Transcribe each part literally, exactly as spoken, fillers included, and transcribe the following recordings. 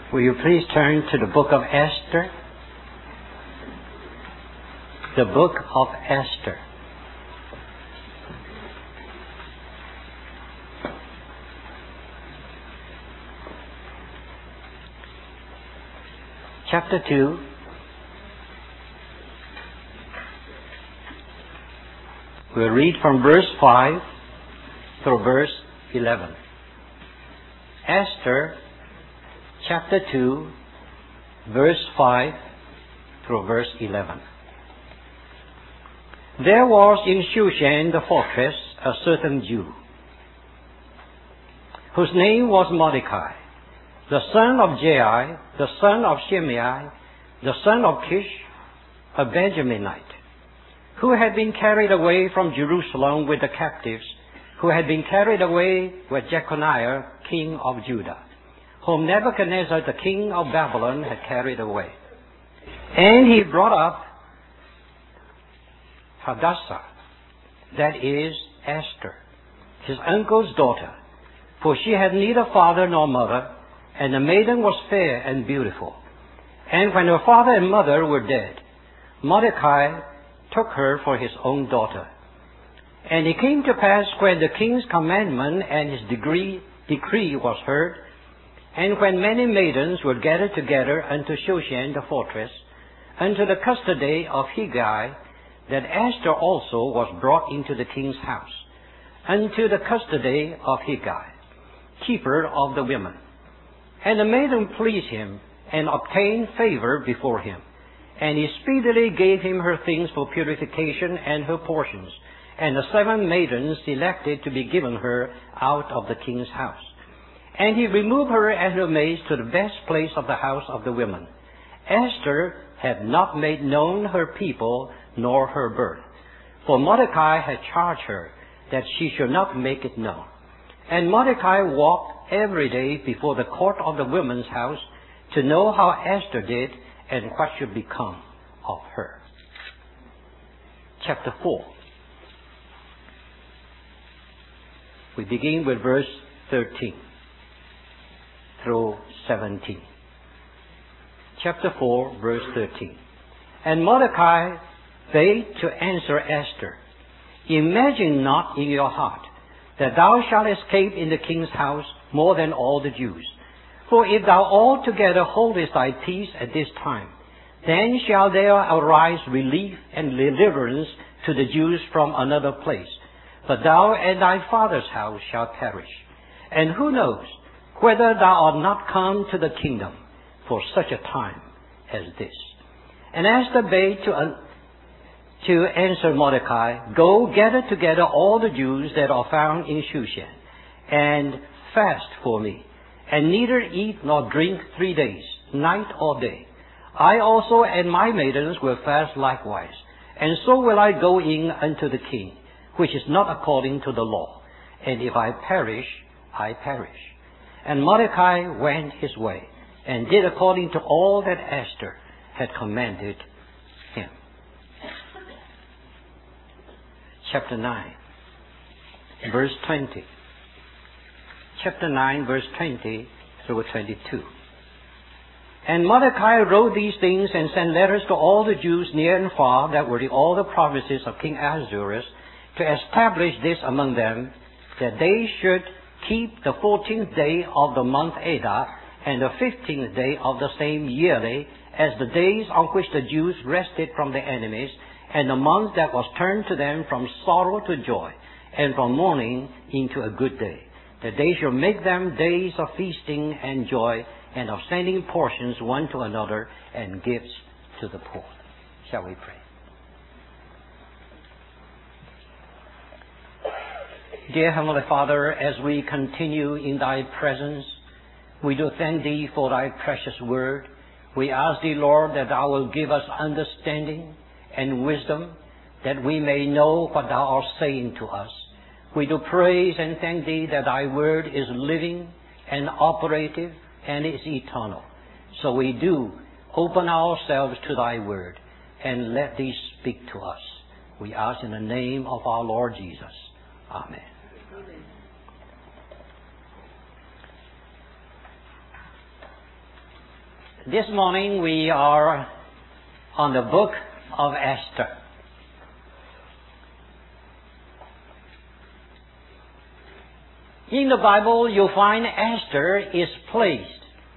Will you please turn to the book of Esther? The book of Esther. Chapter two. We'll read from verse five through verse eleven. Esther chapter two, verse five through verse eleven. There was in Shushan the fortress a certain Jew, whose name was Mordecai, the son of Jair, the son of Shimei, the son of Kish, a Benjaminite, who had been carried away from Jerusalem with the captives, who had been carried away with Jeconiah, king of Judah, whom Nebuchadnezzar, the king of Babylon, had carried away. And he brought up Hadassah, that is Esther, his uncle's daughter, for she had neither father nor mother, and the maiden was fair and beautiful. And when her father and mother were dead, Mordecai took her for his own daughter. And it came to pass, when the king's commandment and his decree, decree was heard, and when many maidens were gathered together unto Shushan the fortress, unto the custody of Hegai, that Esther also was brought into the king's house, unto the custody of Hegai, keeper of the women. And the maiden pleased him, and obtained favor before him. And he speedily gave him her things for purification and her portions, and the seven maidens selected to be given her out of the king's house. And he removed her and her maids to the best place of the house of the women. Esther had not made known her people nor her birth, for Mordecai had charged her that she should not make it known. And Mordecai walked every day before the court of the women's house to know how Esther did and what should become of her. Chapter four. We begin with verse thirteen through seventeen. Chapter four, verse thirteen. And Mordecai bade to answer Esther, Imagine not in your heart that thou shalt escape in the king's house more than all the Jews. For if thou altogether holdest thy peace at this time, then shall there arise relief and deliverance to the Jews from another place. But thou and thy father's house shall perish. And who knows whether thou art not come to the kingdom for such a time as this? And Esther bade to, uh, to answer Mordecai, Go gather together all the Jews that are found in Shushan, and fast for me, and neither eat nor drink three days, night or day. I also and my maidens will fast likewise, and so will I go in unto the king, which is not according to the law. And if I perish, I perish. And Mordecai went his way, and did according to all that Esther had commanded him. Chapter nine, verse twenty. Chapter nine, verse twenty through twenty-two. And Mordecai wrote these things and sent letters to all the Jews near and far that were in all the provinces of King Ahasuerus, to establish this among them, that they should keep the fourteenth day of the month Adar, and the fifteenth day of the same yearly, as the days on which the Jews rested from their enemies, and the month that was turned to them from sorrow to joy, and from mourning into a good day, that they should make them days of feasting and joy, and of sending portions one to another, and gifts to the poor. Shall we pray? Dear Heavenly Father, as we continue in Thy presence, we do thank Thee for Thy precious word. We ask Thee, Lord, that Thou will give us understanding and wisdom, that we may know what Thou art saying to us. We do praise and thank Thee that Thy word is living and operative and is eternal. So we do open ourselves to Thy word and let Thee speak to us. We ask in the name of our Lord Jesus. Amen. This morning we are on the book of Esther. In the Bible, you'll find Esther is placed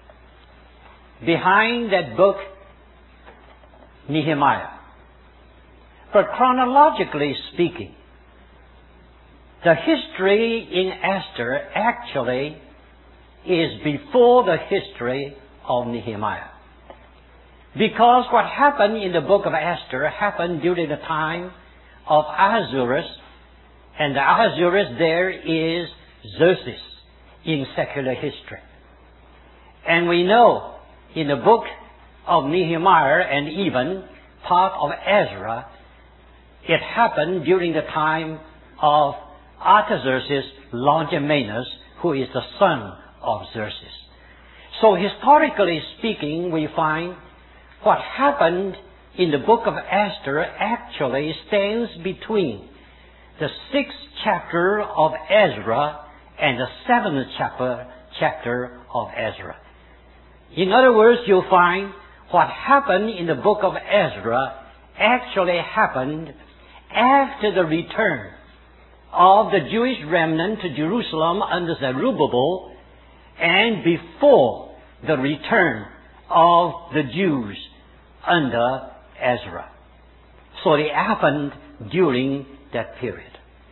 behind that book, Nehemiah. But chronologically speaking, the history in Esther actually is before the history of Nehemiah. Because what happened in the book of Esther happened during the time of Ahasuerus, and the Ahasuerus there is Xerxes in secular history. And we know in the book of Nehemiah and even part of Ezra, it happened during the time of Artaxerxes Longimanus, who is the son of Xerxes. So historically speaking, we find what happened in the book of Esther actually stands between the sixth chapter of Ezra and the seventh chapter, chapter of Ezra. In other words, you'll find what happened in the book of Ezra actually happened after the return of the Jewish remnant to Jerusalem under Zerubbabel and before the return of the Jews under Ezra. So it happened during that period.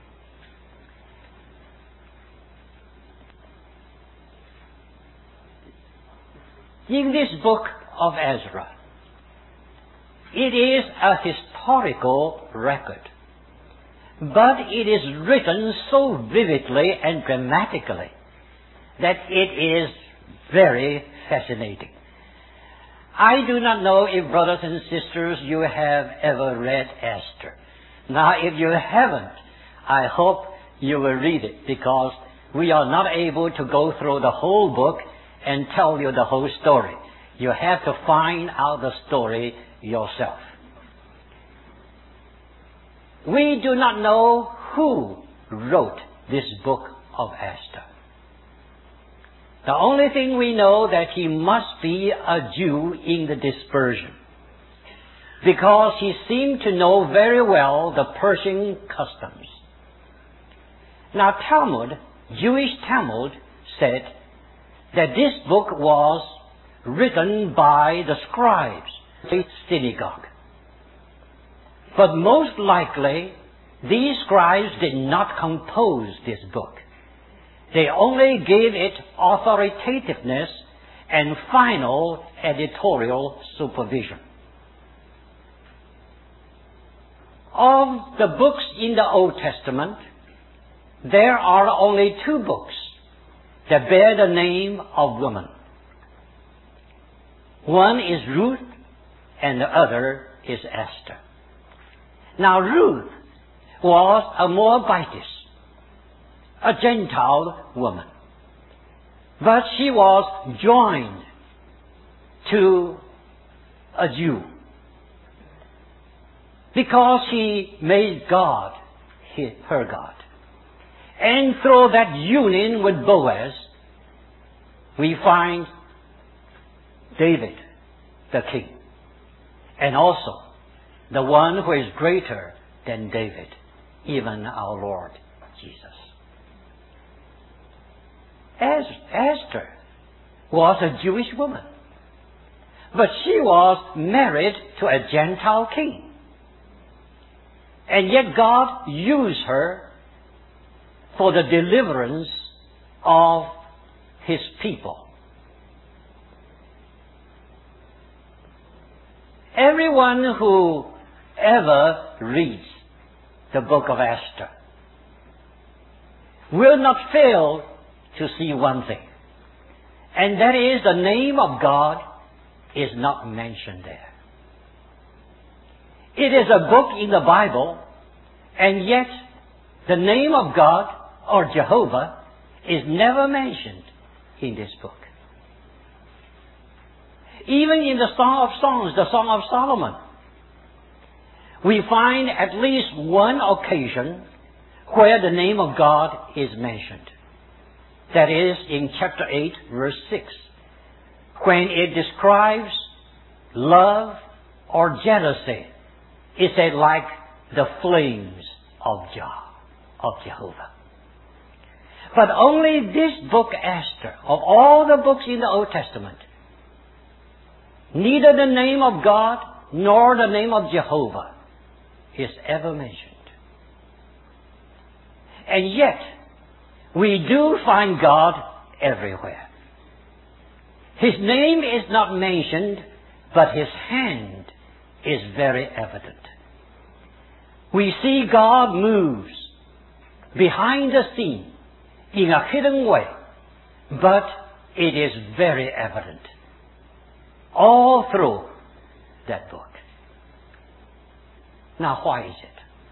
In this book of Ezra, it is a historical record, but it is written so vividly and dramatically that it is very fascinating. I do not know if, brothers and sisters, you have ever read Esther. Now, if you haven't, I hope you will read it, because we are not able to go through the whole book and tell you the whole story. You have to find out the story yourself. We do not know who wrote this book of Esther. The only thing we know that he must be a Jew in the dispersion, because he seemed to know very well the Persian customs. Now Talmud, Jewish Talmud, said that this book was written by the scribes, the synagogue. But most likely, these scribes did not compose this book. They only gave it authoritativeness and final editorial supervision. Of the books in the Old Testament, there are only two books that bear the name of woman. One is Ruth and the other is Esther. Now Ruth was a Moabitess, a Gentile woman. But she was joined to a Jew because she made God her God. And through that union with Boaz, we find David, the king, and also the one who is greater than David, even our Lord Jesus. As Esther was a Jewish woman, but she was married to a Gentile king. And yet God used her for the deliverance of His people. Everyone who ever reads the book of Esther will not fail to see one thing, and that is the name of God is not mentioned there. It is a book in the Bible, and yet the name of God or Jehovah is never mentioned in this book. Even in the Song of Songs, the Song of Solomon, we find at least one occasion where the name of God is mentioned. That is in chapter eight, verse six, when it describes love or jealousy, it said like the flames of Jah, of Jehovah. But only this book, Esther, of all the books in the Old Testament, neither the name of God nor the name of Jehovah is ever mentioned. And yet, we do find God everywhere. His name is not mentioned, but His hand is very evident. We see God moves behind the scene in a hidden way, but it is very evident all through that book. Now, why is it?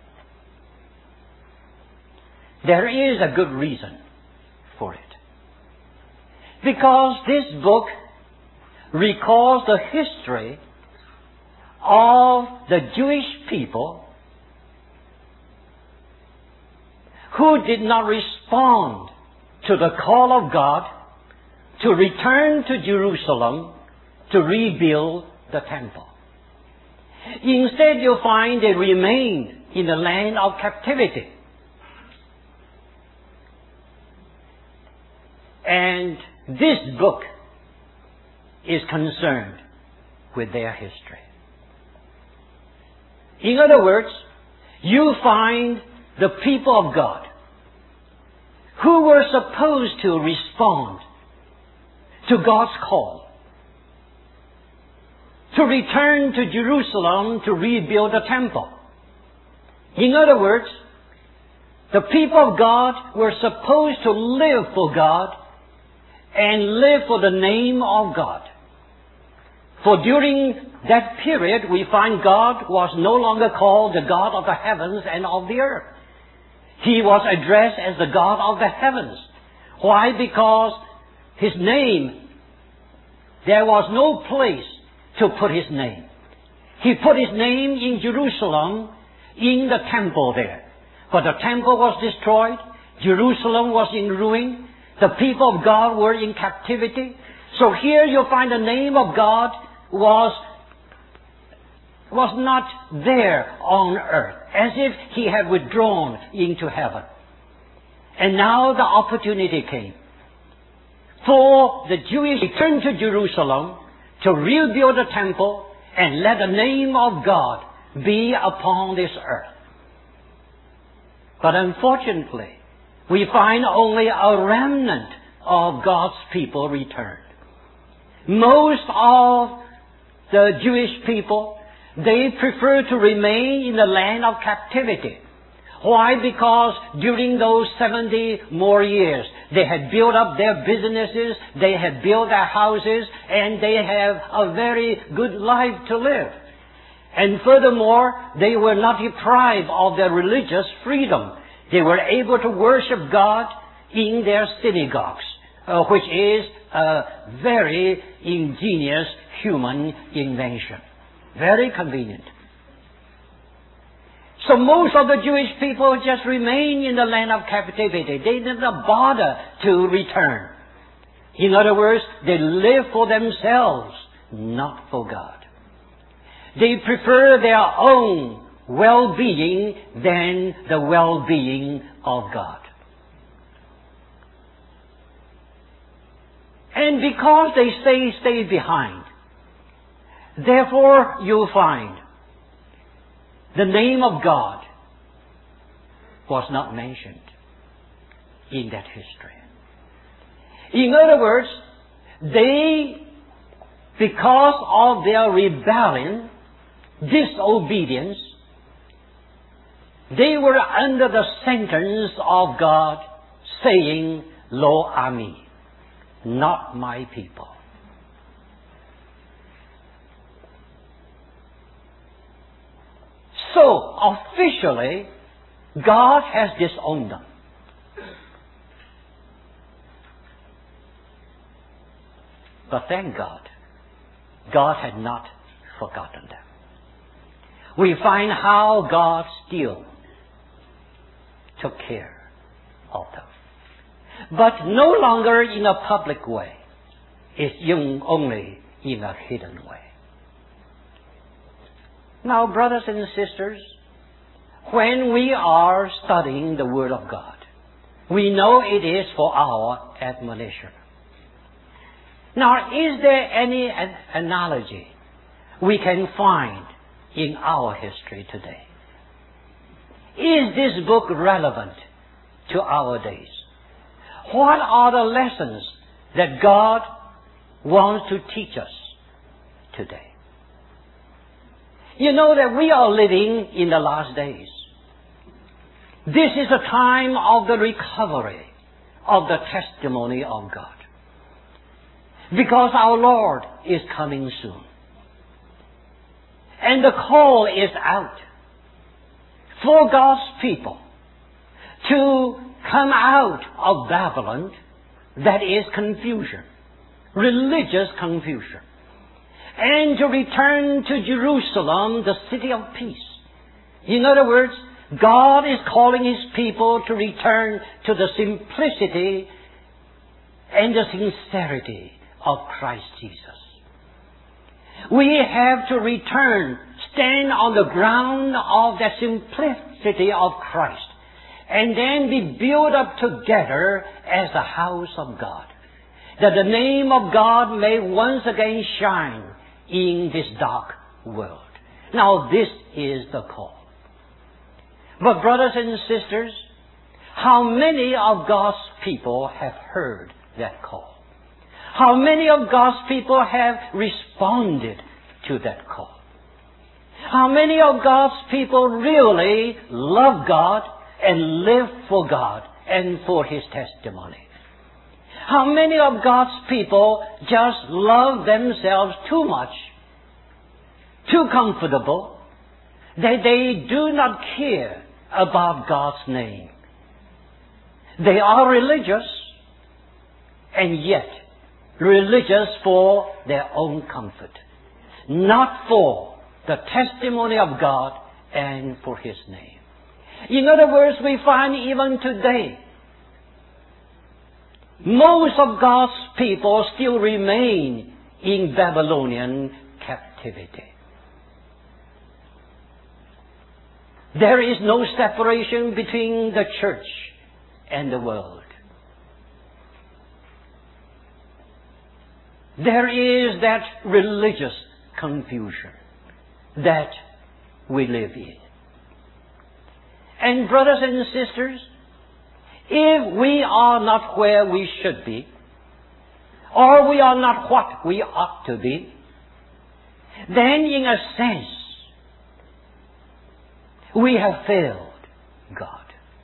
There is a good reason for it. Because this book recalls the history of the Jewish people who did not respond to the call of God to return to Jerusalem to rebuild the temple. Instead, you'll find they remained in the land of captivity. And this book is concerned with their history. In other words, you find the people of God who were supposed to respond to God's call to return to Jerusalem to rebuild the temple. In other words, the people of God were supposed to live for God and live for the name of God. For during that period, we find God was no longer called the God of the heavens and of the earth. He was addressed as the God of the heavens. Why? Because His name, there was no place to put His name. He put His name in Jerusalem, in the temple there. But the temple was destroyed. Jerusalem was in ruin. The people of God were in captivity. So here you find the name of God was, was not there on earth, as if He had withdrawn into heaven. And now the opportunity came for the Jewish to return to Jerusalem to rebuild the temple and let the name of God be upon this earth. But unfortunately, we find only a remnant of God's people returned. Most of the Jewish people, they prefer to remain in the land of captivity. Why? Because during those seventy more years, they had built up their businesses, they had built their houses, and they have a very good life to live. And furthermore, they were not deprived of their religious freedom. They were able to worship God in their synagogues, uh, which is a very ingenious human invention. Very convenient. So most of the Jewish people just remain in the land of captivity. They did not bother to return. In other words, they live for themselves, not for God. They prefer their own well-being than the well-being of God. And because they stay, stay behind, therefore you'll find the name of God was not mentioned in that history. In other words, they, because of their rebellion, disobedience, they were under the sentence of God saying, Lo Ami, not my people. So, officially, God has disowned them. But thank God, God had not forgotten them. We find how God still took care of them. But no longer in a public way. is only in a hidden way. Now, brothers and sisters, when we are studying the Word of God, we know it is for our admonition. Now, is there any an- analogy we can find in our history today? Is this book relevant to our days? What are the lessons that God wants to teach us today? You know that we are living in the last days. This is a time of the recovery of the testimony of God. Because our Lord is coming soon. And the call is out for God's people to come out of Babylon, that is confusion, religious confusion, and to return to Jerusalem, the city of peace. In other words, God is calling His people to return to the simplicity and the sincerity of Christ Jesus. We have to return, stand on the ground of the simplicity of Christ, and then be built up together as the house of God, that the name of God may once again shine in this dark world. Now, this is the call. But brothers and sisters, how many of God's people have heard that call? How many of God's people have responded to that call? How many of God's people really love God and live for God and for His testimony? How many of God's people just love themselves too much, too comfortable, that they do not care about God's name? They are religious, and yet religious for their own comfort, not for the testimony of God and for His name. In other words, we find even today, most of God's people still remain in Babylonian captivity. There is no separation between the church and the world. There is that religious confusion that we live in. And brothers and sisters, if we are not where we should be, or we are not what we ought to be, then in a sense, we have failed God.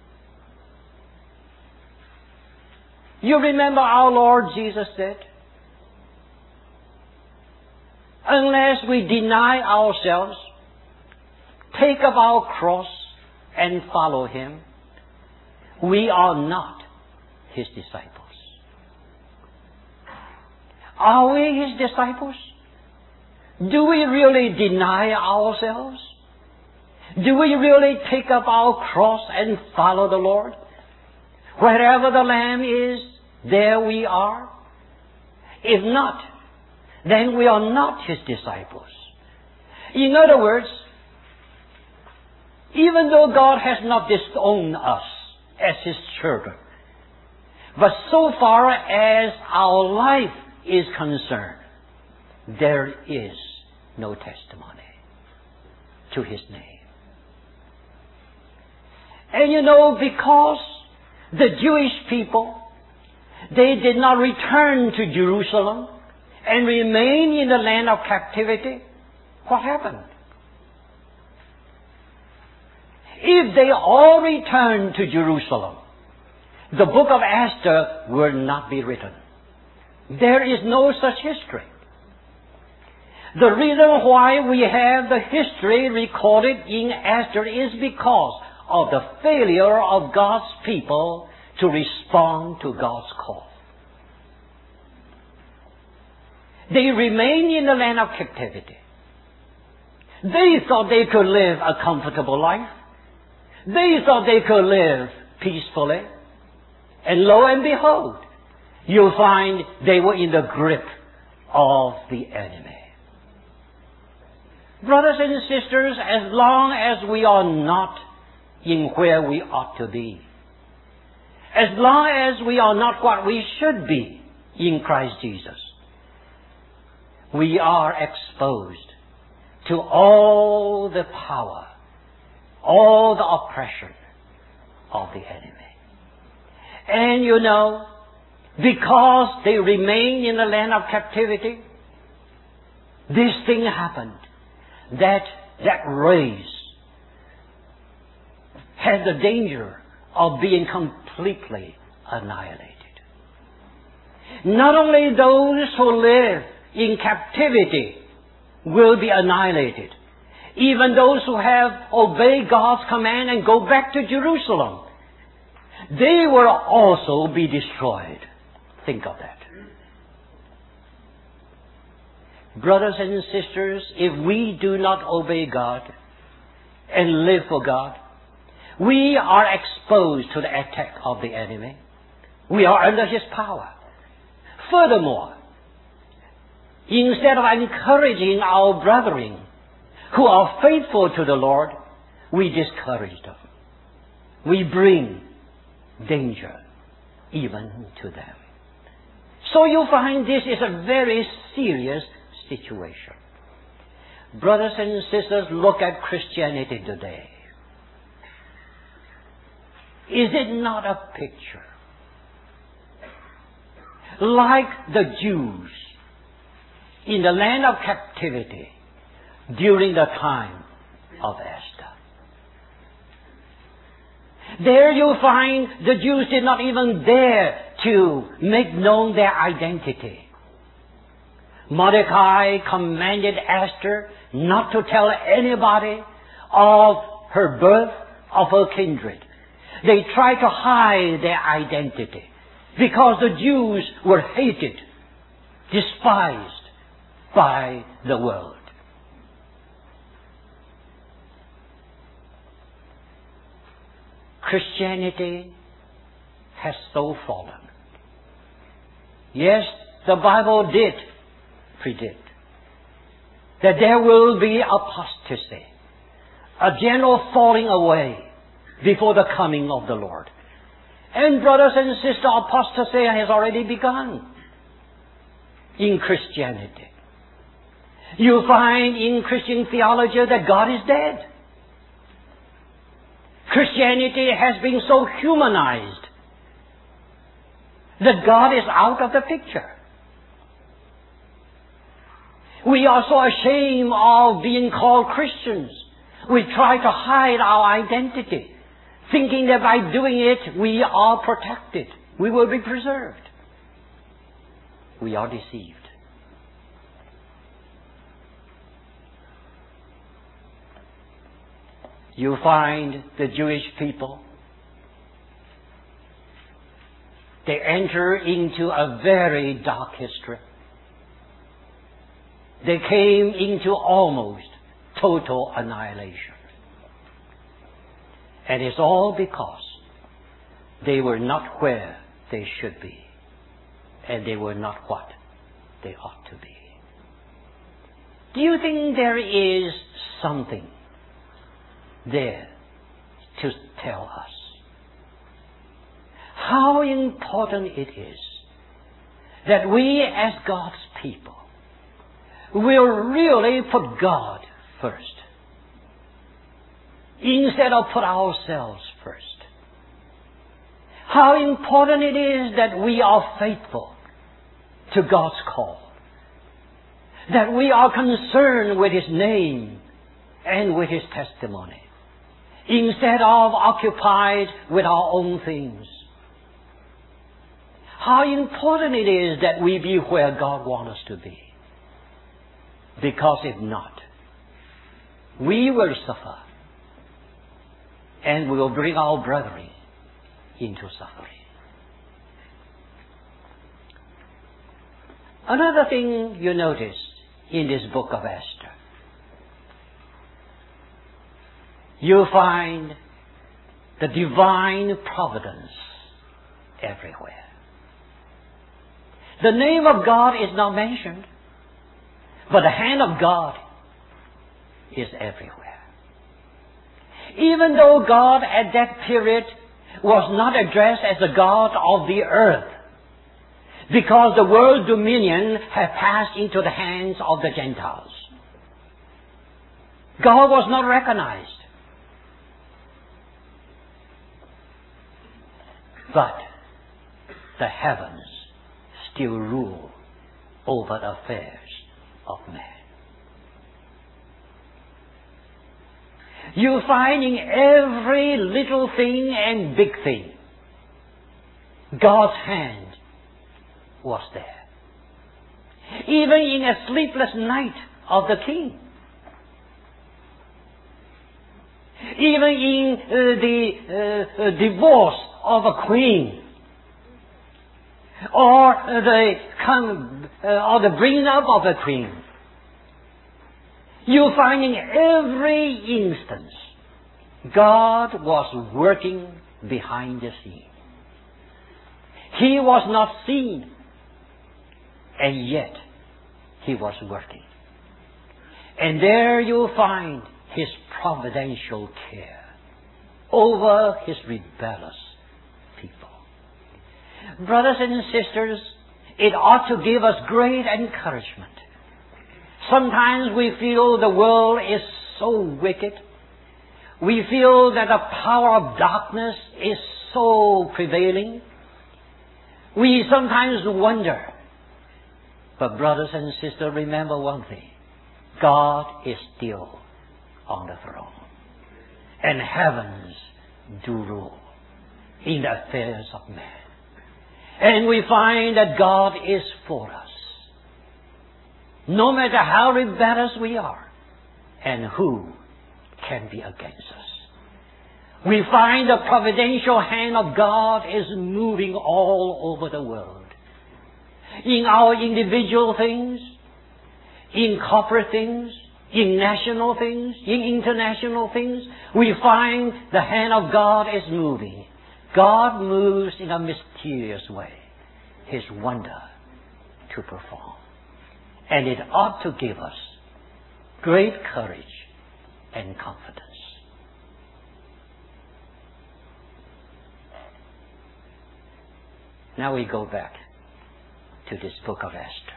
You remember our Lord Jesus said, unless we deny ourselves, take up our cross and follow Him, we are not His disciples. Are we His disciples? Do we really deny ourselves? Do we really take up our cross and follow the Lord? Wherever the Lamb is, there we are. If not, then we are not His disciples. In other words, even though God has not disowned us as His children, but so far as our life is concerned, there is no testimony to His name. And you know, because the Jewish people, they did not return to Jerusalem and remain in the land of captivity, what happened? If they all returned to Jerusalem, the book of Esther will not be written. There is no such history. The reason why we have the history recorded in Esther is because of the failure of God's people to respond to God's call. They remained in the land of captivity. They thought they could live a comfortable life. They thought they could live peacefully. And lo and behold, you'll find they were in the grip of the enemy. Brothers and sisters, as long as we are not in where we ought to be, as long as we are not what we should be in Christ Jesus, we are exposed to all the power, all the oppression of the enemy. And you know, because they remain in the land of captivity, this thing happened, that that race had the danger of being completely annihilated. Not only those who live in captivity will be annihilated, even those who have obeyed God's command and go back to Jerusalem, they will also be destroyed. Think of that. Brothers and sisters, if we do not obey God and live for God, we are exposed to the attack of the enemy. We are under his power. Furthermore, instead of encouraging our brethren who are faithful to the Lord, we discourage them. We bring danger even to them. So you find this is a very serious situation. Brothers and sisters, look at Christianity today. Is it not a picture? Like the Jews in the land of captivity during the time of Esther. There you find the Jews did not even dare to make known their identity. Mordecai commanded Esther not to tell anybody of her birth, of her kindred. They tried to hide their identity because the Jews were hated, despised by the world. Christianity has so fallen. Yes, the Bible did predict that there will be apostasy, a general falling away before the coming of the Lord. And brothers and sisters, apostasy has already begun in Christianity. You find in Christian theology that God is dead. Christianity has been so humanized that God is out of the picture. We are so ashamed of being called Christians. We try to hide our identity, thinking that by doing it we are protected. We will be preserved. We are deceived. You find the Jewish people, they enter into a very dark history. They came into almost total annihilation. And it's all because they were not where they should be. And they were not what they ought to be. Do you think there is something there to tell us how important it is that we as God's people will really put God first instead of put ourselves first. How important it is that we are faithful to God's call, that we are concerned with His name and with His testimony, instead of occupied with our own things. How important it is that we be where God wants us to be. Because if not, we will suffer and we will bring our brethren into suffering. Another thing you notice in this book of Esther, you find the divine providence everywhere. The name of God is not mentioned, But the hand of God is everywhere. Even though God at that period was not addressed as the God of the earth, because the world dominion had passed into the hands of the Gentiles. God was not recognized. But the heavens still rule over the affairs of man. You find in every little thing and big thing, God's hand was there. Even in a sleepless night of the king. Even in uh, the uh, uh, divorce of a queen. Or uh, the come, uh, or the bringing up of a queen. You find in every instance, God was working behind the scene. He was not seen, and yet He was working. And there you find His providential care over His rebellious people. Brothers and sisters, it ought to give us great encouragement. Sometimes we feel the world is so wicked. We feel that the power of darkness is so prevailing. We sometimes wonder. But brothers and sisters, remember one thing. God is still on the throne. And heavens do rule in the affairs of man. And we find that God is for us. No matter how rebellious we are, and who can be against us. We find the providential hand of God is moving all over the world. In our individual things, in corporate things, in national things, in international things, we find the hand of God is moving. God moves in a mysterious way, His wonder to perform. And it ought to give us great courage and confidence. Now we go back to this book of Esther.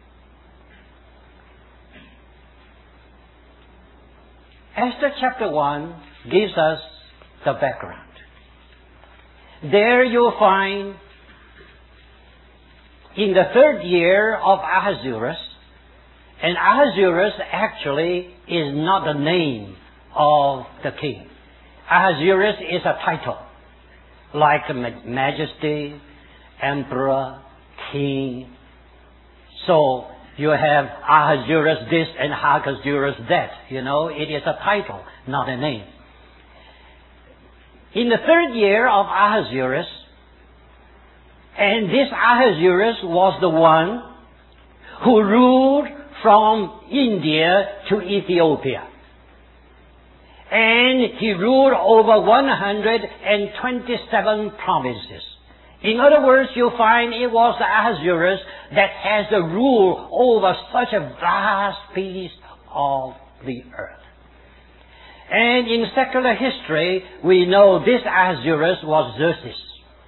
Esther chapter one gives us the background. There you'll find in the third year of Ahasuerus, and Ahasuerus actually is not the name of the king. Ahasuerus is a title, like majesty, emperor, king. So you have Ahasuerus this and Ahasuerus that. You know, it is a title, not a name. In the third year of Ahasuerus, and this Ahasuerus was the one who ruled from India to Ethiopia. And he ruled over one hundred twenty-seven provinces. In other words, you find it was Ahasuerus that has the rule over such a vast piece of the earth. And in secular history, we know this Ahasuerus was Xerxes.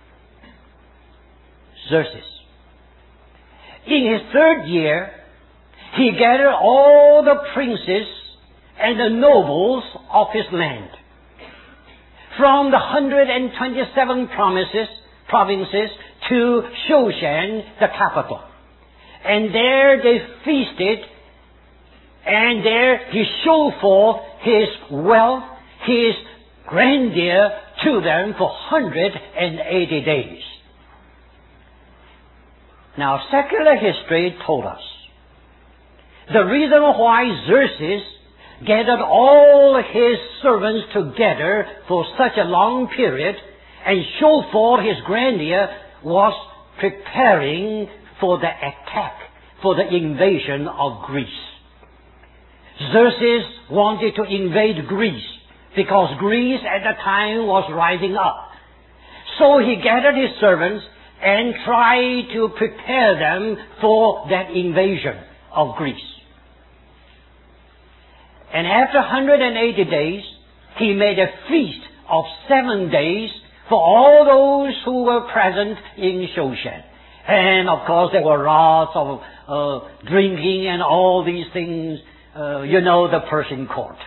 Xerxes. In his third year, he gathered all the princes and the nobles of his land from the one hundred twenty-seven provinces, provinces to Shushan, the capital. And there they feasted, and there he showed forth his wealth, his grandeur to them for one hundred eighty days. Now, secular history told us the reason why Xerxes gathered all his servants together for such a long period and showed forth his grandeur was preparing for the attack, for the invasion of Greece. Xerxes wanted to invade Greece because Greece at the time was rising up. So he gathered his servants and tried to prepare them for that invasion of Greece. And after one hundred eighty days, he made a feast of seven days for all those who were present in Shoshan. And of course there were lots of uh, drinking and all these things, uh, you know, the Persian court.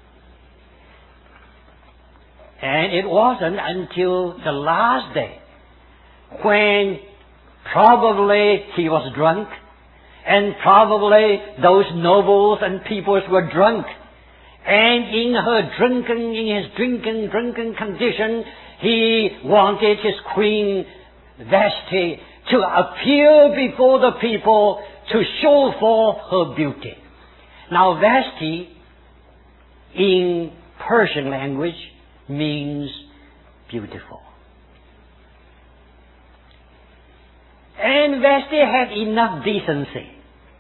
And it wasn't until the last day when probably he was drunk, and probably those nobles and peoples were drunk, and in her drunken, in his drinking, drunken condition, he wanted his queen Vashti to appear before the people to show forth her beauty. Now Vashti in Persian language means beautiful. And Vashti had enough decency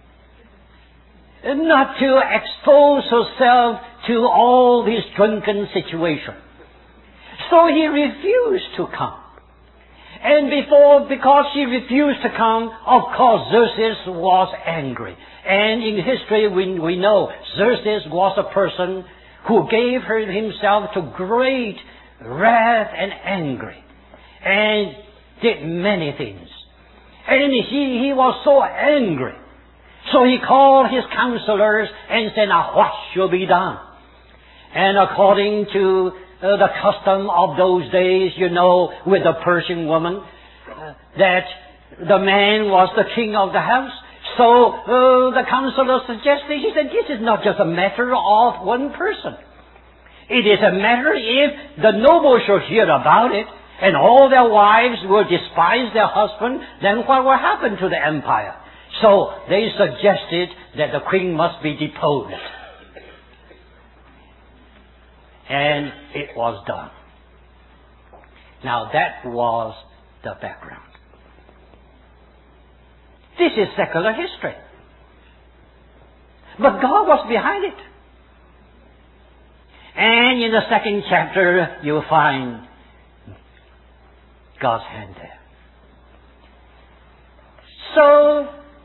not to expose herself to all this drunken situation. So he refused to come. And before, because she refused to come, of course Xerxes was angry. And in history we, we know Xerxes was a person who gave her himself to great wrath and angry, and did many things. And he, he was so angry. So he called his counselors and said, now what shall be done? And according to uh, the custom of those days, you know, with the Persian woman, uh, that the man was the king of the house. So uh, the counselor suggested, he said, this is not just a matter of one person. It is a matter if the nobles shall hear about it, and all their wives will despise their husband, then what will happen to the empire? So they suggested that the queen must be deposed. And it was done. Now that was the background. This is secular history. But God was behind it. And in the second chapter, you'll find God's hand there. So,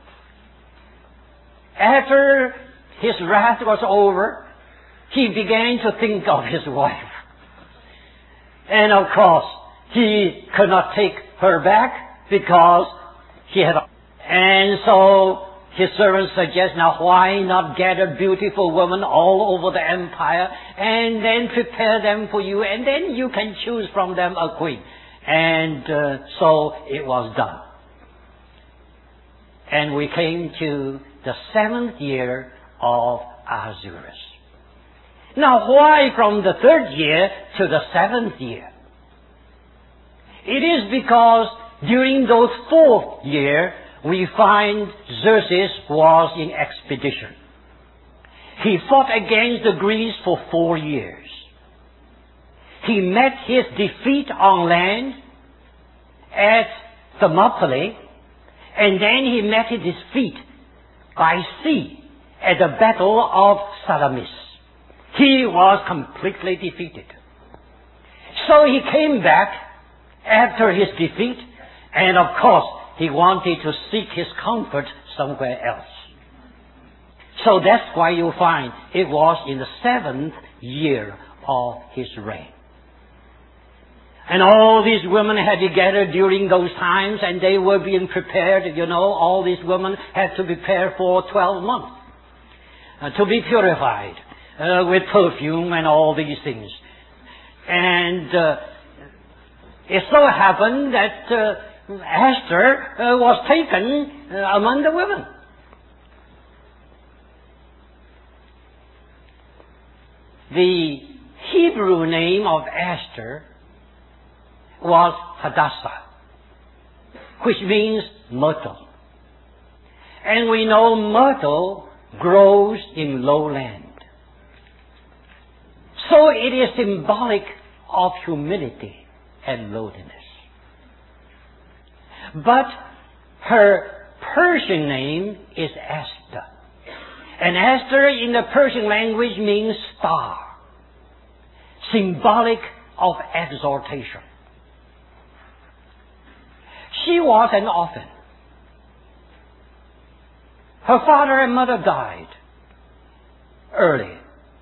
after his wrath was over, he began to think of his wife. And of course, he could not take her back because he had... And so his servants suggest, now why not gather beautiful women all over the empire and then prepare them for you, and then you can choose from them a queen. And uh, so it was done. And we came to the seventh year of Ahasuerus. Now why from the third year to the seventh year? It is because during those fourth year, we find Xerxes was in expedition. He fought against the Greeks for four years. He met his defeat on land at Thermopylae, and then he met his defeat by sea at the Battle of Salamis. He was completely defeated. So he came back after his defeat, and of course he wanted to seek his comfort somewhere else. So that's why you find it was in the seventh year of his reign. And all these women had to gather during those times, and they were being prepared, you know, all these women had to prepare for twelve months uh, to be purified uh, with perfume and all these things. And uh, it so happened that uh, Esther uh, was taken uh, among the women. The Hebrew name of Esther was Hadassah, which means myrtle. And we know myrtle grows in lowland. So it is symbolic of humility and lowliness. But her Persian name is Esther. And Esther in the Persian language means star, symbolic of exaltation. She was an orphan. Her father and mother died early,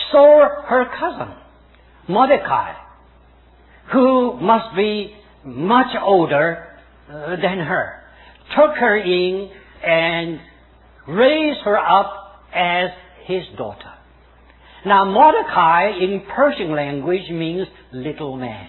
So her cousin, Mordecai, who must be much older uh, than her, took her in and raised her up as his daughter. Now, Mordecai in Persian language means little man.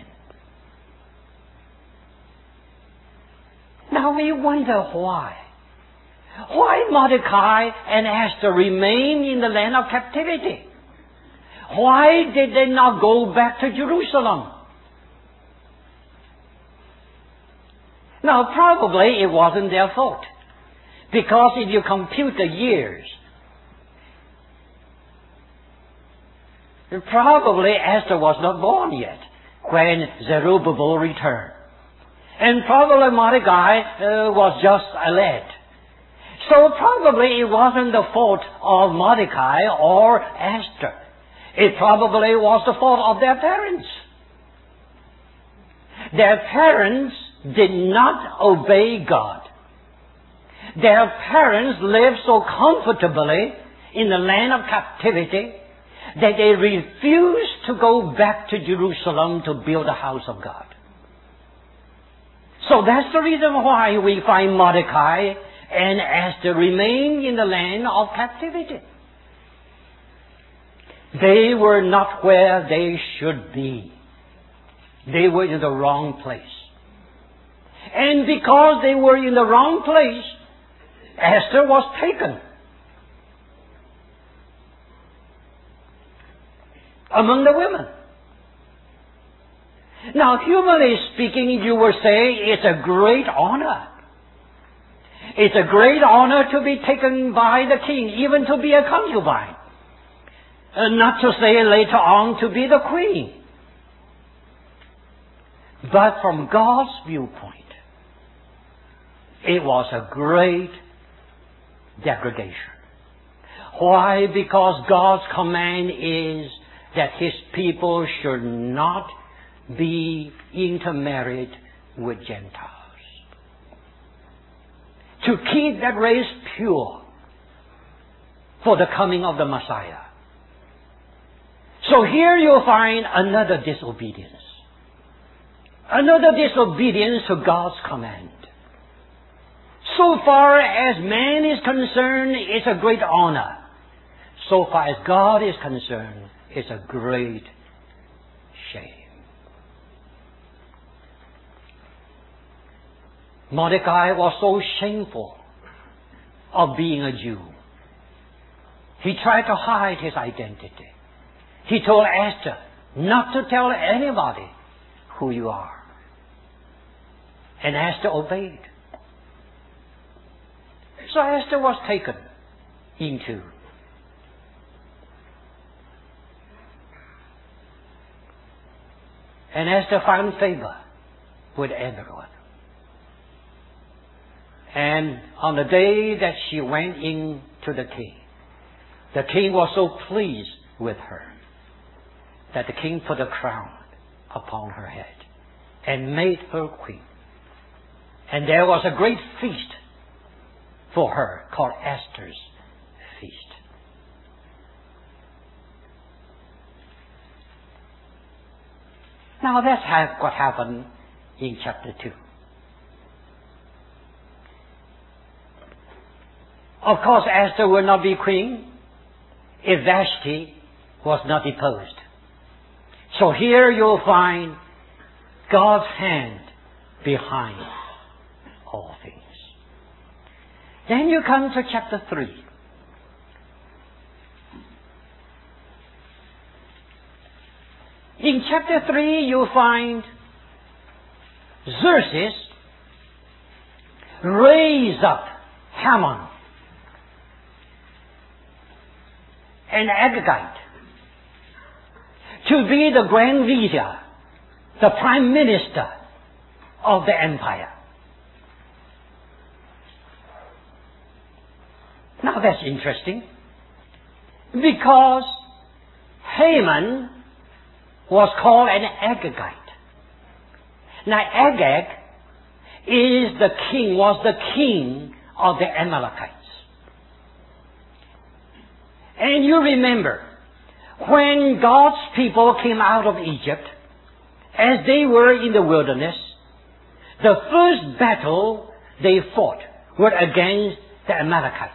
Now we wonder why. Why Mordecai and Esther remain in the land of captivity? Why did they not go back to Jerusalem? Now, probably it wasn't their fault. Because if you compute the years, probably Esther was not born yet when Zerubbabel returned. And probably Mordecai uh, was just a lad. So probably it wasn't the fault of Mordecai or Esther. It probably was the fault of their parents. Their parents did not obey God. Their parents lived so comfortably in the land of captivity that they refused to go back to Jerusalem to build the house of God. So that's the reason why we find Mordecai and Esther remain in the land of captivity. They were not where they should be. They were in the wrong place. And because they were in the wrong place, Esther was taken. Among the women. Now, humanly speaking, you will say it's a great honor. It's a great honor to be taken by the king, even to be a concubine. And not to say later on to be the queen. But from God's viewpoint, it was a great degradation. Why? Because God's command is that His people should not be intermarried with Gentiles. To keep that race pure for the coming of the Messiah. So here you'll find another disobedience. Another disobedience to God's command. So far as man is concerned, it's a great honor. So far as God is concerned, it's a great shame. Mordecai was so shameful of being a Jew. He tried to hide his identity. He told Esther not to tell anybody who you are. And Esther obeyed. So Esther was taken into. And Esther found favor with everyone. And on the day that she went in to the king, the king was so pleased with her that the king put a crown upon her head and made her queen. And there was a great feast for her called Esther's Feast. Now that's what happened in chapter two. Of course, Esther will not be queen if Vashti was not deposed. So here you'll find God's hand behind all things. Then you come to chapter three. In chapter three, you'll find Xerxes raise up Haman, an Agagite, to be the Grand Vizier, the Prime Minister of the empire. Now that's interesting, because Haman was called an Agagite. Now Agag is the king, was the king of the Amalekites. And you remember, when God's people came out of Egypt, as they were in the wilderness, the first battle they fought were against the Amalekites.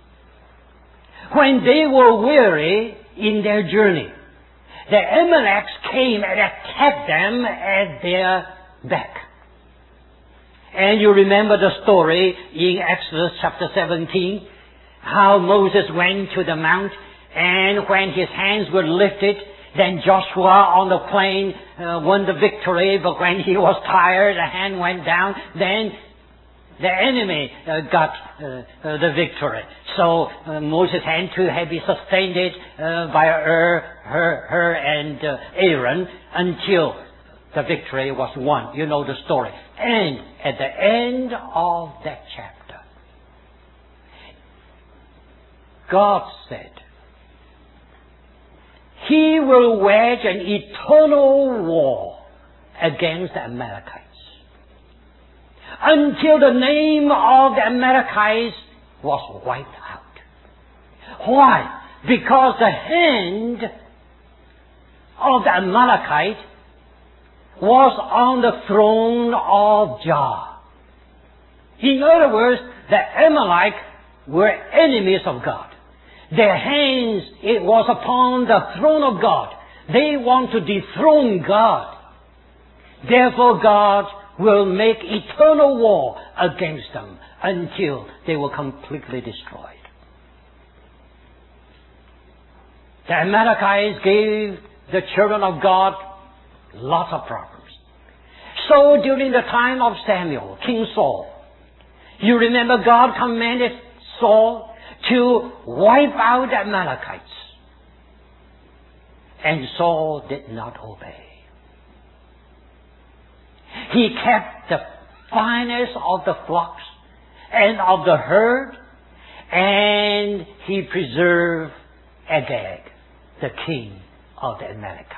When they were weary in their journey, the Amalekites came and attacked them at their back. And you remember the story in Exodus chapter seventeen, how Moses went to the mount, and when his hands were lifted, then Joshua on the plain uh, won the victory, but when he was tired, the hand went down, then the enemy uh, got uh, uh, the victory. So uh, Moses' hand too had been sustained uh, by her, her, her and uh, Aaron until the victory was won. You know the story. And at the end of that chapter, God said, He will wage an eternal war against the Amalekites until the name of the Amalekites was wiped out. Why? Because the hand of the Amalekite was on the throne of Jah. In other words, the Amalekites were enemies of God. Their hands, it was upon the throne of God. They want to dethrone God. Therefore God will make eternal war against them until they were completely destroyed. The Amalekites gave the children of God lots of problems. So during the time of Samuel, King Saul, you remember God commanded Saul to wipe out the Amalekites. And Saul did not obey. He kept the finest of the flocks and of the herd, and he preserved Agag, the king of the Amalekites.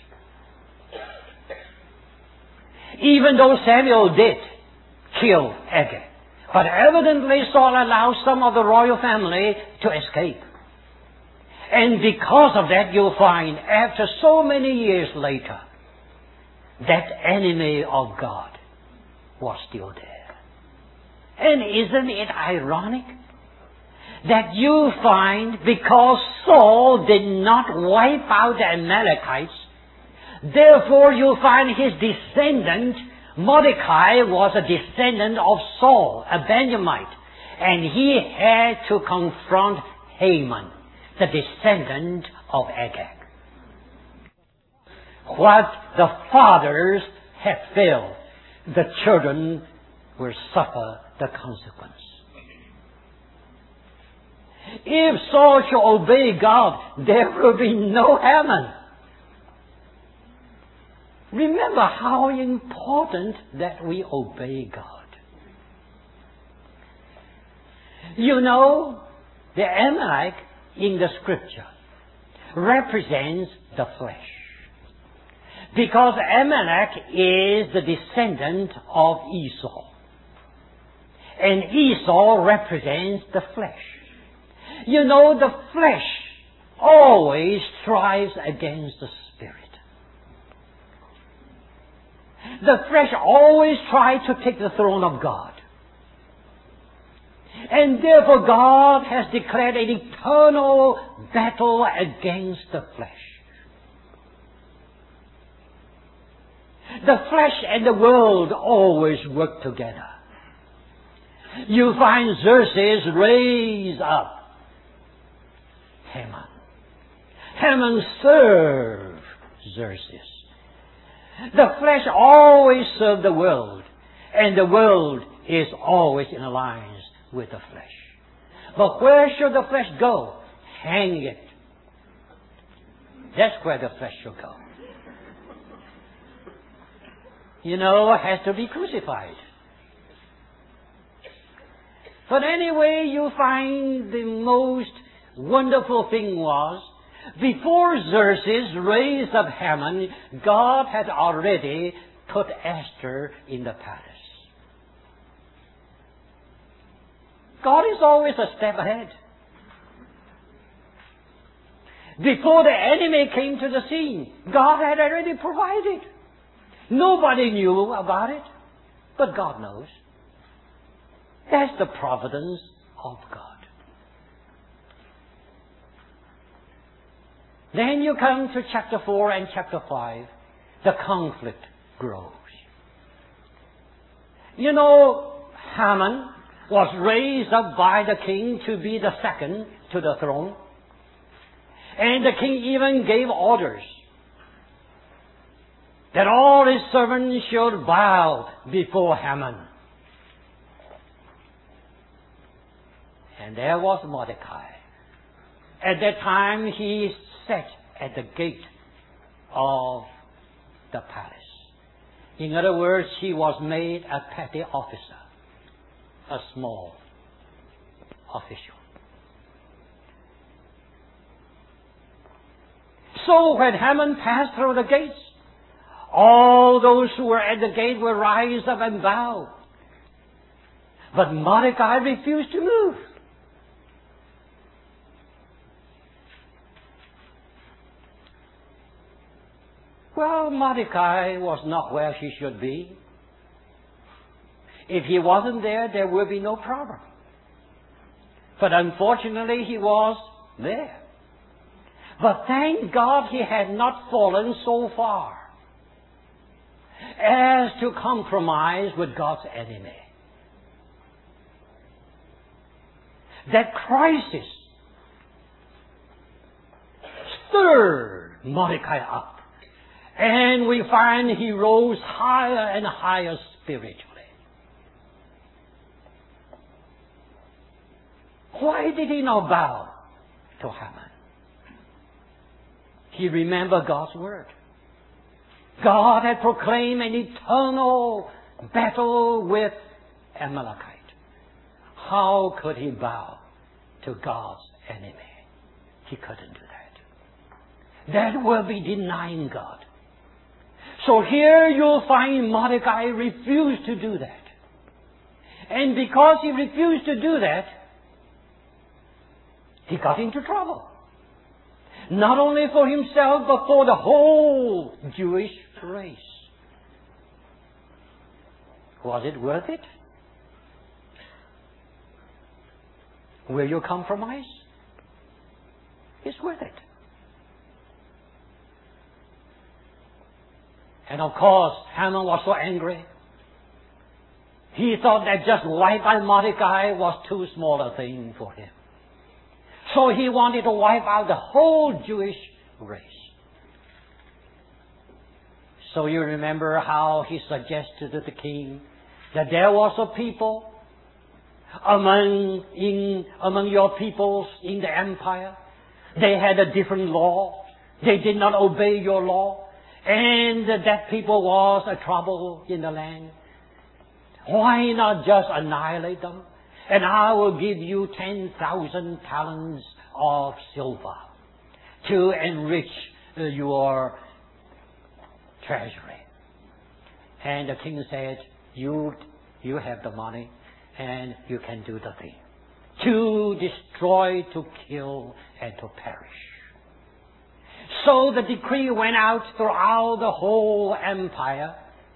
Even though Samuel did kill Agag, but evidently Saul allowed some of the royal family to escape. And because of that, you'll find after so many years later, that enemy of God was still there. And isn't it ironic that you find because Saul did not wipe out the Amalekites, therefore you find his descendant, Mordecai, was a descendant of Saul, a Benjamite, and he had to confront Haman, the descendant of Agag. What the fathers have failed, the children will suffer the consequence. If Saul shall obey God, there will be no Haman. Remember how important that we obey God. You know, the Amalek in the scripture represents the flesh. Because Amalek is the descendant of Esau. And Esau represents the flesh. You know, the flesh always strives against the spirit. The flesh always tries to take the throne of God. And therefore God has declared an eternal battle against the flesh. The flesh and the world always work together. You find Xerxes raise up Haman. Haman served Xerxes. The flesh always serves the world, and the world is always in alliance with the flesh. But where should the flesh go? Hang it. That's where the flesh should go. You know, it has to be crucified. But anyway, you find the most wonderful thing was, before Xerxes raised up Haman, God had already put Esther in the palace. God is always a step ahead. Before the enemy came to the scene, God had already provided. Nobody knew about it, but God knows. That's the providence of God. Then you come to chapter four and chapter five. The conflict grows. You know, Haman was raised up by the king to be the second to the throne. And the king even gave orders that all his servants should bow before Haman. And there was Mordecai. At that time he sat at the gate of the palace. In other words, he was made a petty officer, a small official. So when Haman passed through the gates, all those who were at the gate would rise up and bow. But Mordecai refused to move. Well, Mordecai was not where he should be. If he wasn't there, there would be no problem. But unfortunately, he was there. But thank God he had not fallen so far as to compromise with God's enemy. That crisis stirred Mordecai up. And we find he rose higher and higher spiritually. Why did he not bow to Haman? He remembered God's word. God had proclaimed an eternal battle with Amalekite. How could he bow to God's enemy? He couldn't do that. That would be denying God. So here you'll find Mordecai refused to do that. And because he refused to do that, he got into trouble. Not only for himself, but for the whole Jewish race. Was it worth it? Will you compromise? It's worth it. And of course, Haman was so angry. He thought that just wipe out Mordecai was too small a thing for him. So he wanted to wipe out the whole Jewish race. So you remember how he suggested to the king that there was a people among, in, among your peoples in the empire. They had a different law. They did not obey your law. And that people was a trouble in the land. Why not just annihilate them? And I will give you ten thousand talents of silver to enrich uh, your treasury. And the king said, you, you have the money and you can do the thing. To destroy, to kill, and to perish. So the decree went out throughout the whole empire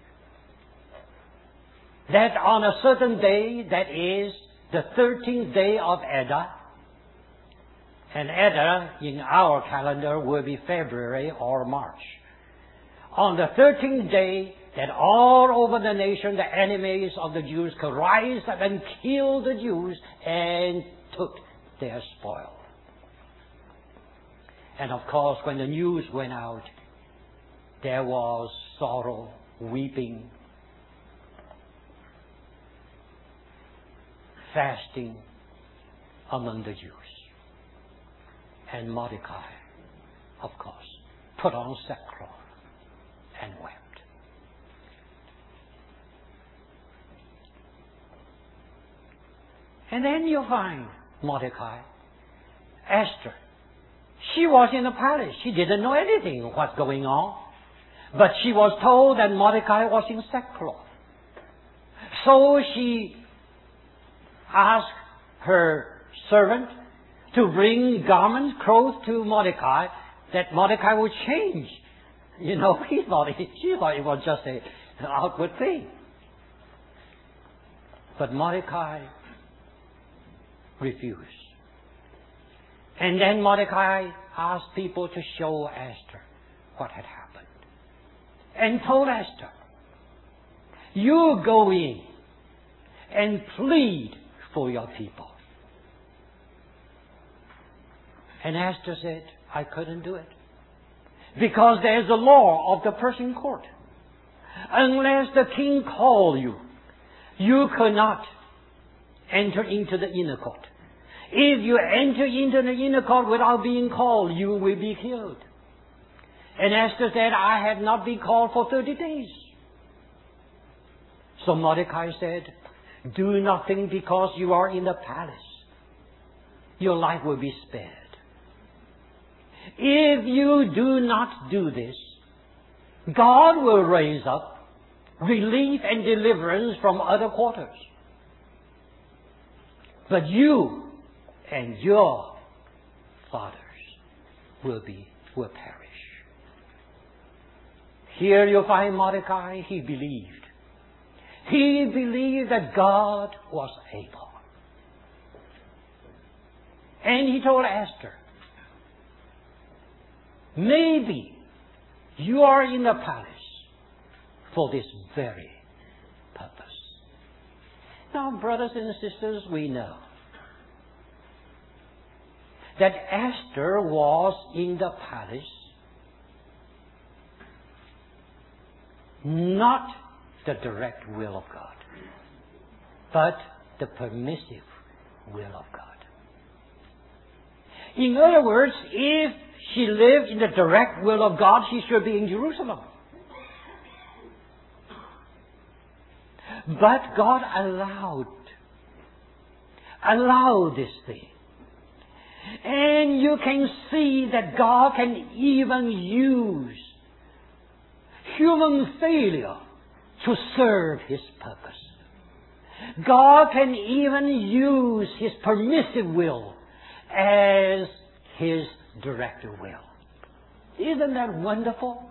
that on a certain day, that is the thirteenth day of Adar, and Adar in our calendar will be February or March. On the thirteenth day, that all over the nation the enemies of the Jews could rise up and kill the Jews and took their spoil. And of course, when the news went out, there was sorrow, weeping, fasting among the Jews. And Mordecai, of course, put on sackcloth and wept. And then you find Mordecai, Esther. She was in the palace. She didn't know anything of what's going on. But she was told that Mordecai was in sackcloth. So she asked her servant to bring garments, clothes to Mordecai, that Mordecai would change. You know, he thought it, she thought it was just a, an outward thing. But Mordecai refused. And then Mordecai asked people to show Esther what had happened. And told Esther, you go in and plead for your people. And Esther said, I couldn't do it. Because there's a law of the Persian court. Unless the king call you, you cannot enter into the inner court. If you enter into the inner court without being called, you will be killed. And Esther said, I have not been called for thirty days. So Mordecai said, do nothing because you are in the palace. Your life will be spared. If you do not do this, God will raise up relief and deliverance from other quarters. But you and your fathers will be, will perish. Here you find Mordecai, he believed. He believed that God was able. And he told Esther, maybe you are in the palace for this very purpose. Now, brothers and sisters, we know that Esther was in the palace not the direct will of God, but the permissive will of God. In other words, if she lived in the direct will of God, she should be in Jerusalem. But God allowed, allowed this thing. And you can see that God can even use human failure to serve His purpose. God can even use His permissive will as His direct will. Isn't that wonderful?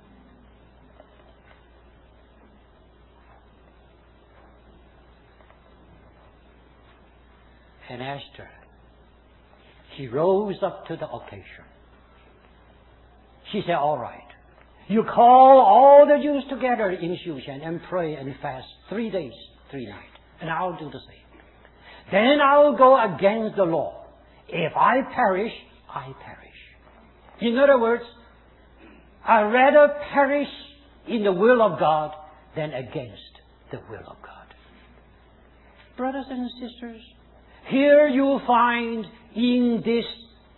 And Esther, she rose up to the occasion. She said, all right, you call all the Jews together in Shushan and pray and fast three days, three nights, and I'll do the same. Then I'll go against the law. If I perish, I perish. In other words, I'd rather perish in the will of God than against the will of God. Brothers and sisters, here you'll find in this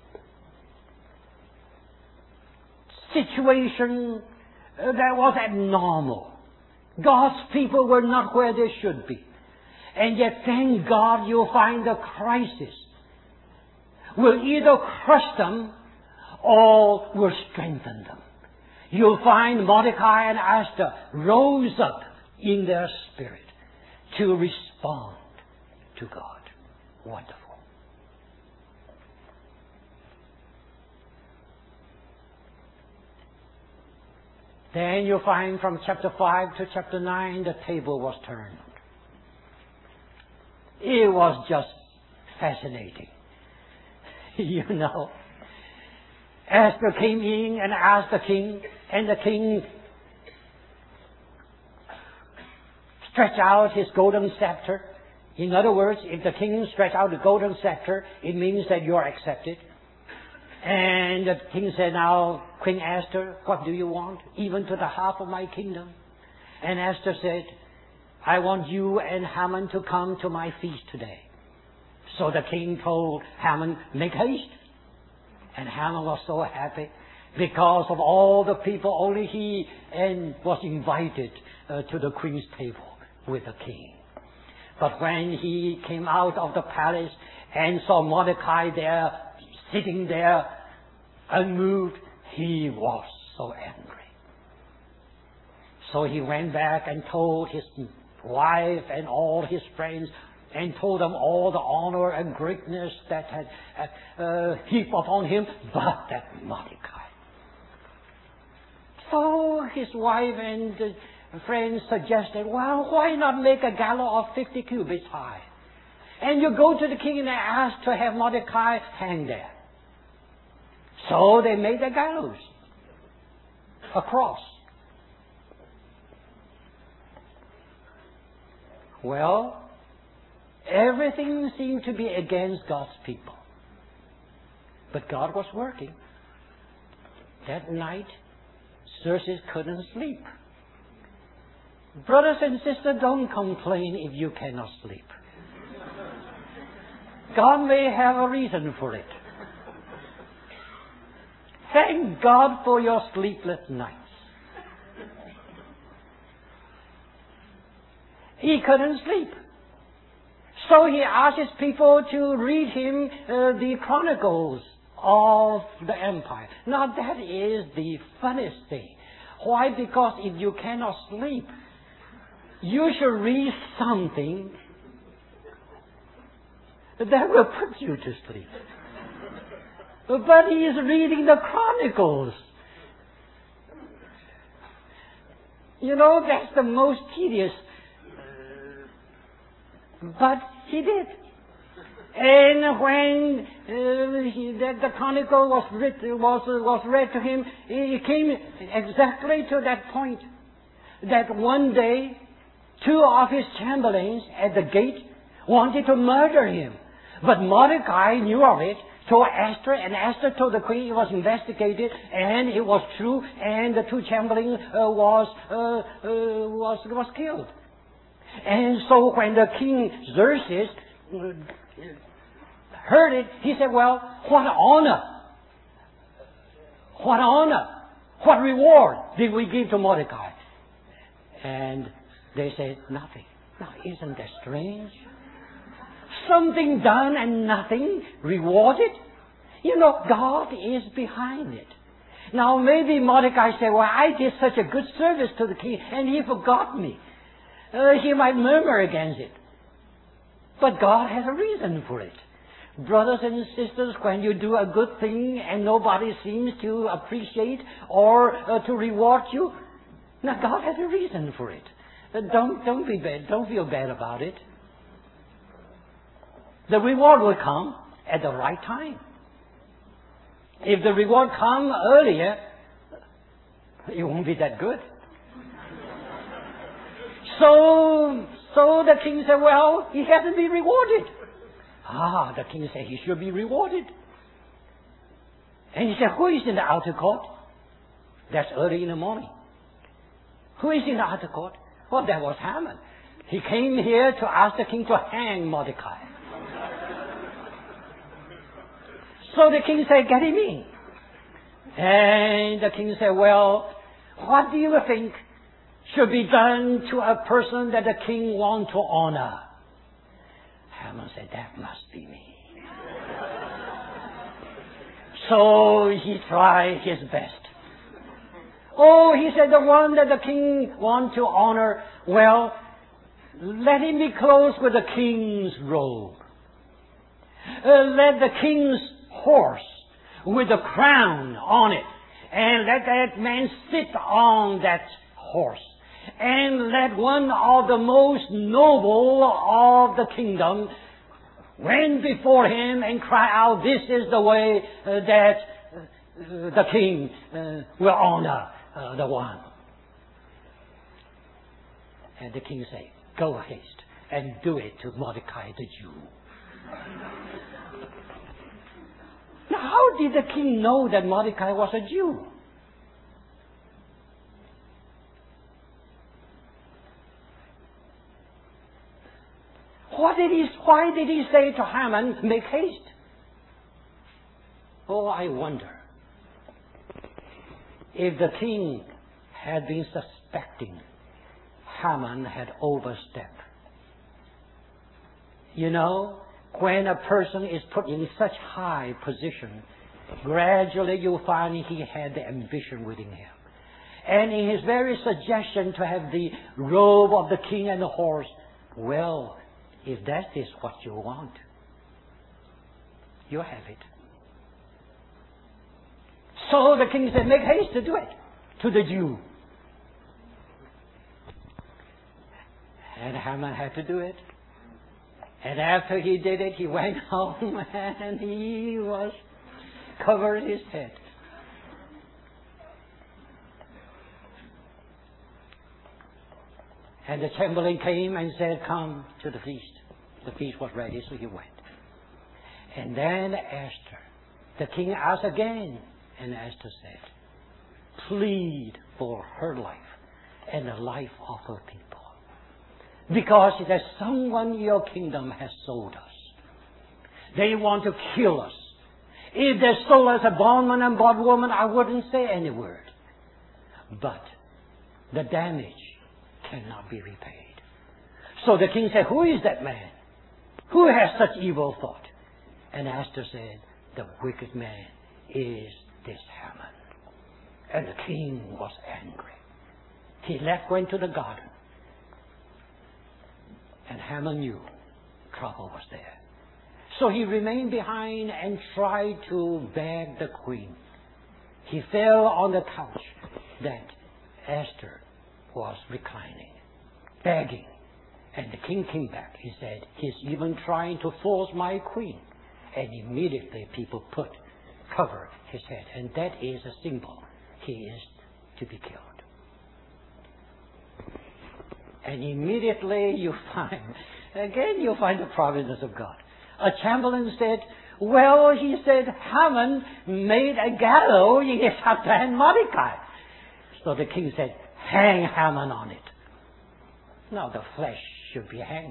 situation that was abnormal. God's people were not where they should be. And yet, thank God, you'll find the crisis will either crush them or will strengthen them. You'll find Mordecai and Esther rose up in their spirit to respond to God. Wonderful. Then you find from chapter five to chapter nine, the table was turned. It was just fascinating. You know, Esther came in and asked the king, and the king stretched out his golden scepter. In other words, if the king stretched out the golden scepter, it means that you are accepted. And the king said, now, Queen Esther, what do you want? Even to the half of my kingdom. And Esther said, I want you and Haman to come to my feast today. So the king told Haman, make haste. And Haman was so happy because of all the people, only he and was invited uh, to the queen's table with the king. But when he came out of the palace and saw Mordecai there, sitting there, unmoved, he was so angry. So he went back and told his wife and all his friends, and told them all the honor and greatness that had uh, heaped upon him, but that Mordecai. So his wife and uh, friends suggested, well, why not make a gallows of fifty cubits high? And you go to the king and ask to have Mordecai hang there. So they made a gallows, a cross. Well, everything seemed to be against God's people. But God was working. That night, Xerxes couldn't sleep. Brothers and sisters, don't complain if you cannot sleep. God may have a reason for it. Thank God for your sleepless nights. He couldn't sleep. So he asked his people to read him uh, the chronicles of the empire. Now that is the funniest thing. Why? Because if you cannot sleep, you should read something that will put you to sleep. But he is reading the chronicles. You know, that's the most tedious. But he did. And when uh, he, the, the chronicle was read, was, was read to him, he came exactly to that point. That one day, two of his chamberlains at the gate wanted to murder him. But Mordecai knew of it, told Esther, and Esther told the queen. It was investigated, and it was true, and the two chamberlains uh, was, uh, uh, was, was killed. And so when the king Xerxes heard it, he said, well, what honor, what honor, what reward did we give to Mordecai? And they said, nothing. Now, isn't that strange? Something done and nothing rewarded? You know, God is behind it. Now, maybe Mordecai said, well, I did such a good service to the king, and he forgot me. Uh, he might murmur against it. But God has a reason for it. Brothers and sisters, when you do a good thing and nobody seems to appreciate or uh, to reward you, now God has a reason for it. Uh, don't, don't be bad. Don't feel bad about it. The reward will come at the right time. If the reward comes earlier, it won't be that good. So, so the king said, well, he hasn't been rewarded. Ah, the king said he should be rewarded. And he said, who is in the outer court? That's early in the morning. Who is in the outer court? Well, that was Haman. He came here to ask the king to hang Mordecai. So the king said, get him in. And the king said, well, what do you think should be done to a person that the king wants to honor? Haman said, that must be me. So he tried his best. Oh, he said, the one that the king wants to honor, well, let him be clothed with the king's robe. Uh, let the king's horse with the crown on it, and let that man sit on that horse. And let one of the most noble of the kingdom went before him and cry out, this is the way uh, that uh, the king uh, will honor uh, the one. And the king said, go haste and do it to Mordecai the Jew. Now, how did the king know that Mordecai was a Jew? What did he, why did he say to Haman, make haste? Oh, I wonder if the king had been suspecting Haman had overstepped. You know, when a person is put in such high position, gradually you find he had the ambition within him. And in his very suggestion to have the robe of the king and the horse, well, if that is what you want, you have it. So the king said, make haste to do it to the Jew. And Haman had to do it. And after he did it, he went home and he was covered his head. And the chamberlain came and said, come to the feast. The feast was ready, so he went. And then Esther, the king asked again, and Esther said, plead for her life and the life of her people. Because he says, someone in your kingdom has sold us. They want to kill us. If they stole us a bondman and bondwoman, I wouldn't say any word. But the damage cannot be repaid. So the king said, who is that man? Who has such evil thought? And Esther said, the wicked man is this Haman. And the king was angry. He left, went to the garden. And Haman knew trouble was there. So he remained behind and tried to beg the queen. He fell on the couch that Esther was reclining, begging. And the king came back. He said, he's even trying to force my queen. And immediately people put, cover his head. And that is a symbol. He is to be killed. And immediately you find, again you find the providence of God. A chamberlain said, well, he said, Haman made a gallows in his husband Mordecai. So the king said, hang Haman on it. Now the flesh should be hanged.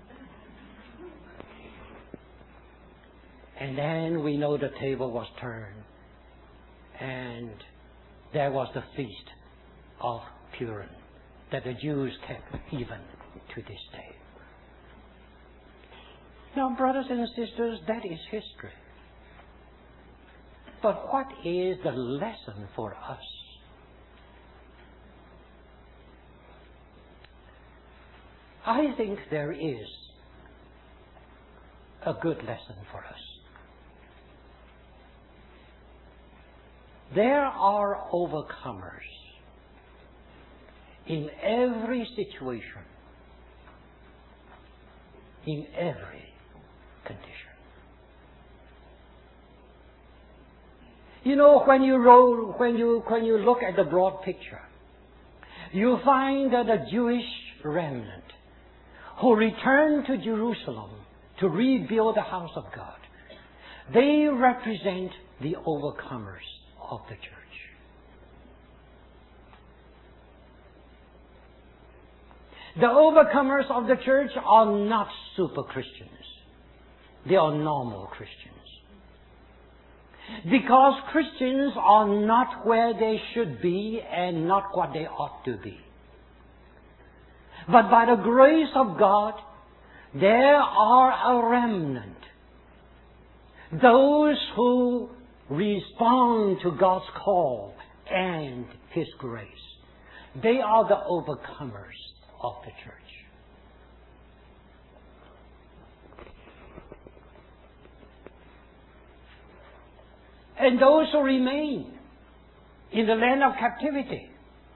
And then we know the table was turned. And there was the feast of Purim that the Jews kept even to this day. Now, brothers and sisters, that is history. But what is the lesson for us? I think there is a good lesson for us. There are overcomers in every situation, in every condition. You know, when you roll, when you when you look at the broad picture, you find that the Jewish remnant who returned to Jerusalem to rebuild the house of God, they represent the overcomers of the church. The overcomers of the church are not super Christians. They are normal Christians. Because Christians are not where they should be and not what they ought to be. But by the grace of God, there are a remnant. Those who respond to God's call and His grace. They are the overcomers of the church. And those who remain in the land of captivity,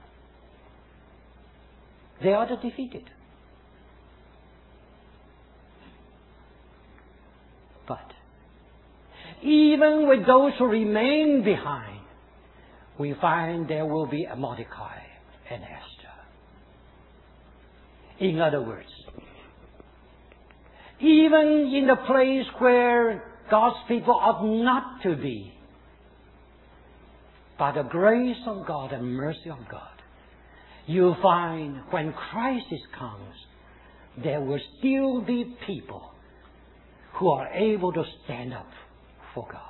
they are the defeated. But even with those who remain behind, we find there will be a Mordecai and Esther. In other words, even in the place where God's people ought not to be, by the grace of God and mercy of God, you find when crisis comes, there will still be people who are able to stand up for God.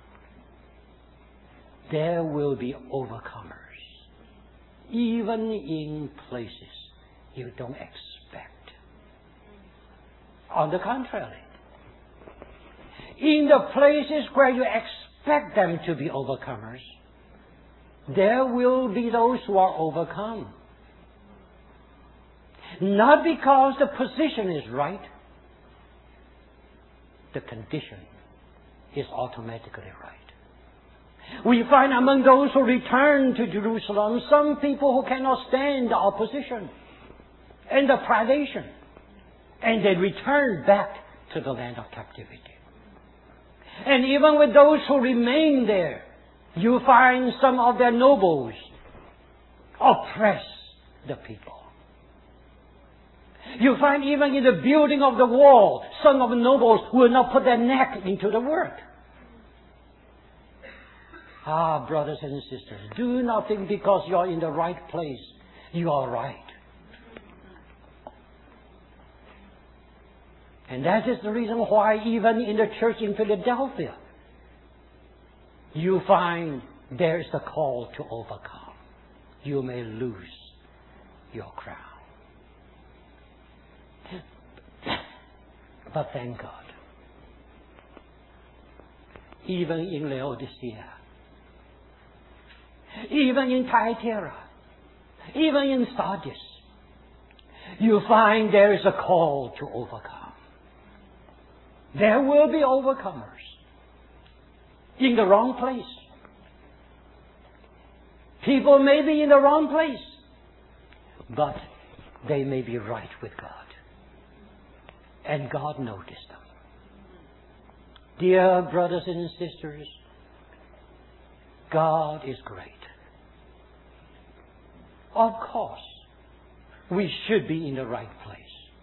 There will be overcomers, even in places you don't expect. On the contrary, in the places where you expect them to be overcomers, there will be those who are overcome. Not because the position is right, the condition is automatically right. We find among those who return to Jerusalem some people who cannot stand the opposition and the privation, and they return back to the land of captivity. And even with those who remain there, you find some of their nobles oppress the people. You find even in the building of the wall, some of the nobles will not put their neck into the work. Ah, brothers and sisters, do not think because you are in the right place, you are right. And that is the reason why even in the church in Philadelphia, you find there is the call to overcome. You may lose your crown. But thank God, even in Laodicea, even in Thyatira, even in Sardis, you find there is a call to overcome. There will be overcomers in the wrong place. People may be in the wrong place, but they may be right with God. And God noticed them. Dear brothers and sisters, God is great. Of course, we should be in the right place.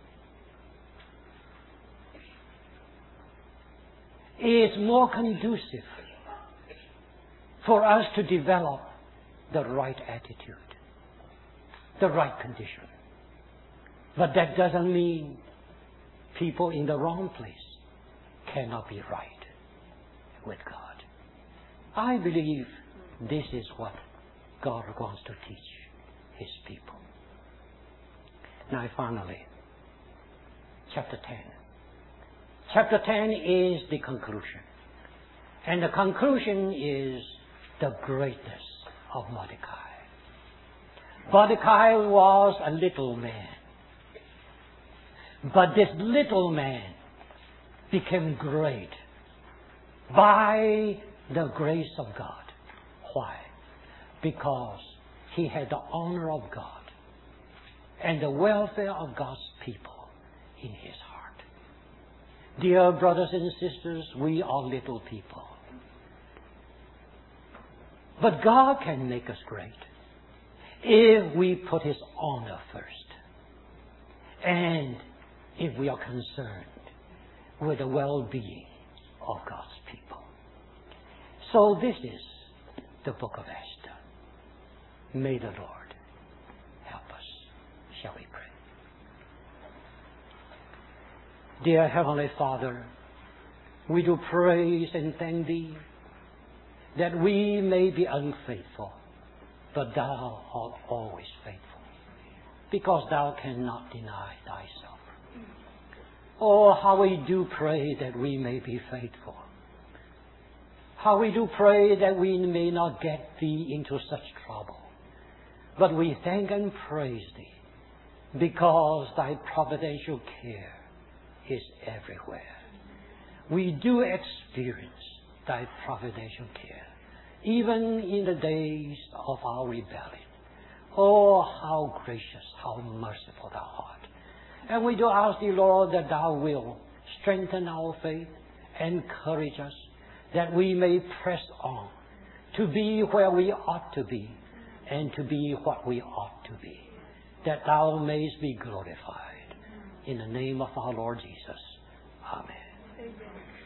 It is more conducive for us to develop the right attitude, the right condition. But that doesn't mean people in the wrong place cannot be right with God. I believe this is what God wants to teach His people. Now finally, chapter ten. Chapter ten is the conclusion. And the conclusion is the greatness of Mordecai. Mordecai was a little man. But this little man became great by the grace of God. Why? Because he had the honor of God and the welfare of God's people in his heart. Dear brothers and sisters, we are little people. But God can make us great if we put His honor first. And if we are concerned with the well-being of God's people. So this is the book of Esther. May the Lord help us. Shall we pray? Dear Heavenly Father, we do praise and thank Thee that we may be unfaithful, but Thou art always faithful, because Thou cannot deny Thyself. Oh, how we do pray that we may be faithful. How we do pray that we may not get Thee into such trouble. But we thank and praise Thee because Thy providential care is everywhere. We do experience Thy providential care, even in the days of our rebellion. Oh, how gracious, how merciful Thou art. And we do ask Thee, Lord, that Thou will strengthen our faith, encourage us, that we may press on to be where we ought to be and to be what we ought to be, that Thou mayst be glorified. In the name of our Lord Jesus. Amen. Amen.